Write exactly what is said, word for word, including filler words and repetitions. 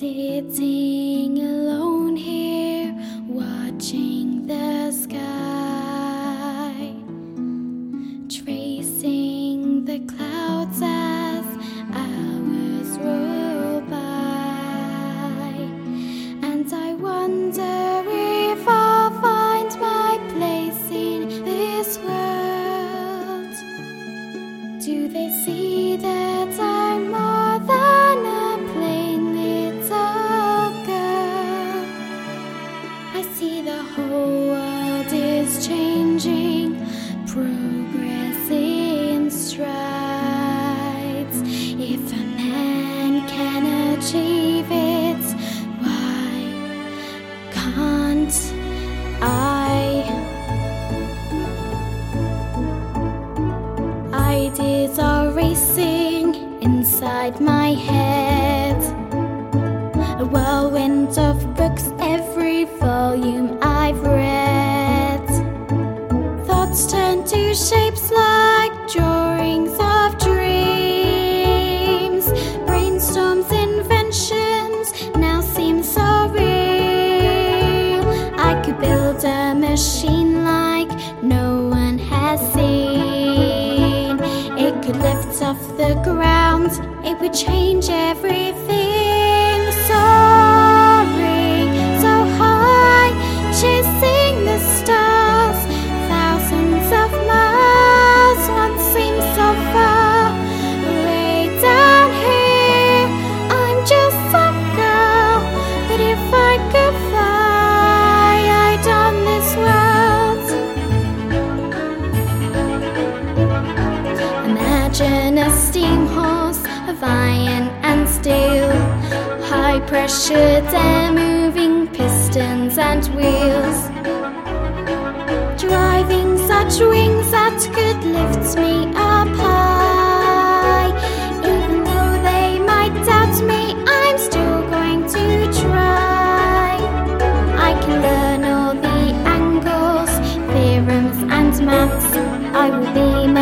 Sitting alone here, watching the sky, tracing the clouds as hours roll by, and I wonder if I'll find my place in this world. Do they see that I'm more than a plain little girl? I see the whole world is changing, progress in strides. If a man can achieve it, why can't I? Ideas are racing inside my head, a whirlwind of books, every volume I've read. Thoughts turn to shapes like drawings of dreams. Brainstorms, inventions now seem so real. I could build a machine like no one has seen. It could lift off the ground, it would change everything. Soaring so high, chasing the stars, thousands of miles once seemed so far. Way down here, I'm just some girl, but if I could fly, I'd own this world. Imagine a steam horse of iron and steel, high-pressured air moving pistons and wheels, driving such wings that could lift me up high. Even though they might doubt me, I'm still going to try. I can learn all the angles, theorems and maths. I will be